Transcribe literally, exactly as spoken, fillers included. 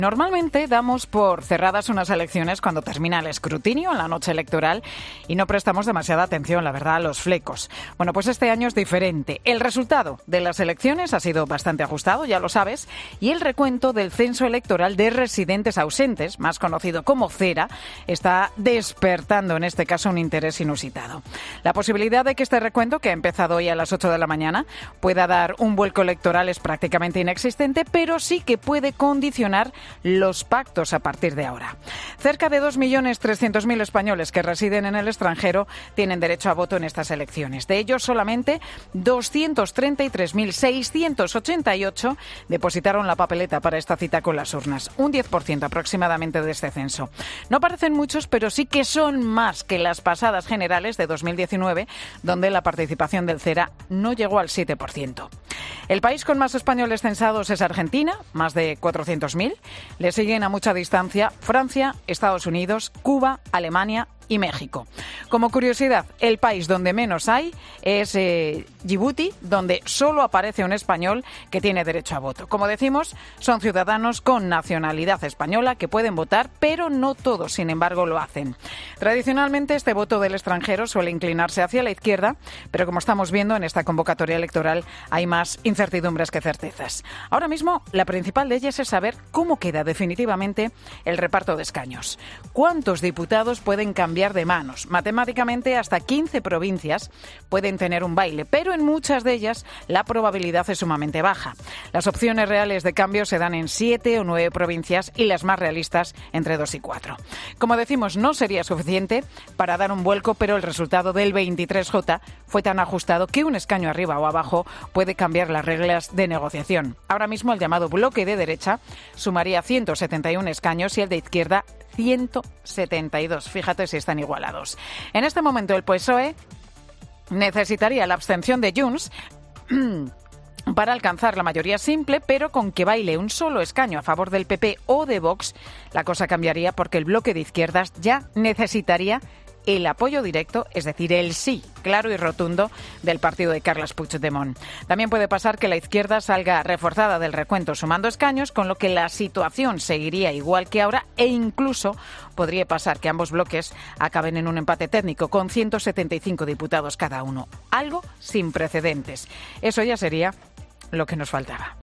Normalmente damos por cerradas unas elecciones cuando termina el escrutinio en la noche electoral y no prestamos demasiada atención, la verdad, a los flecos. Bueno, pues este año es diferente. El resultado de las elecciones ha sido bastante ajustado, ya lo sabes, y el recuento del censo electoral de residentes ausentes, más conocido como CERA, está despertando en este caso un interés inusitado. La posibilidad de que este recuento, que ha empezado hoy a las ocho de la mañana, pueda dar un vuelco electoral es prácticamente inexistente, pero sí que puede condicionar los pactos a partir de ahora. Cerca de dos millones trescientos mil españoles que residen en el extranjero tienen derecho a voto en estas elecciones. De ellos, solamente doscientos treinta y tres mil seiscientos ochenta y ocho depositaron la papeleta para esta cita con las urnas, un diez por ciento aproximadamente de este censo. No parecen muchos, pero sí que son más que las pasadas generales de dos mil diecinueve, donde la participación del CERA no llegó al siete por ciento. El país con más españoles censados es Argentina, más de cuatrocientos mil. Le siguen a mucha distancia Francia, Estados Unidos, Cuba, Alemania y México. Como curiosidad, el país donde menos hay es eh, Djibouti, donde solo aparece un español que tiene derecho a voto. Como decimos, son ciudadanos con nacionalidad española que pueden votar, pero no todos, sin embargo, lo hacen. Tradicionalmente, este voto del extranjero suele inclinarse hacia la izquierda, pero como estamos viendo en esta convocatoria electoral, hay más incertidumbres que certezas. Ahora mismo, la principal de ellas es saber cómo queda definitivamente el reparto de escaños. ¿Cuántos diputados pueden cambiar de manos? Matemáticamente, hasta quince provincias pueden tener un baile, pero en muchas de ellas la probabilidad es sumamente baja. Las opciones reales de cambio se dan en siete o nueve provincias y las más realistas entre dos y cuatro. Como decimos, no sería suficiente para dar un vuelco, pero el resultado del veintitrés J fue tan ajustado que un escaño arriba o abajo puede cambiar las reglas de negociación. Ahora mismo el llamado bloque de derecha sumaría ciento setenta y uno escaños y el de izquierda ciento setenta y dos. Fíjate si están igualados. En este momento el P S O E necesitaría la abstención de Junts para alcanzar la mayoría simple, pero con que baile un solo escaño a favor del P P o de Vox, la cosa cambiaría porque el bloque de izquierdas ya necesitaría el apoyo directo, es decir, el sí claro y rotundo del partido de Carles Puigdemont. También puede pasar que la izquierda salga reforzada del recuento sumando escaños, con lo que la situación seguiría igual que ahora e incluso podría pasar que ambos bloques acaben en un empate técnico con ciento setenta y cinco diputados cada uno. Algo sin precedentes. Eso ya sería lo que nos faltaba.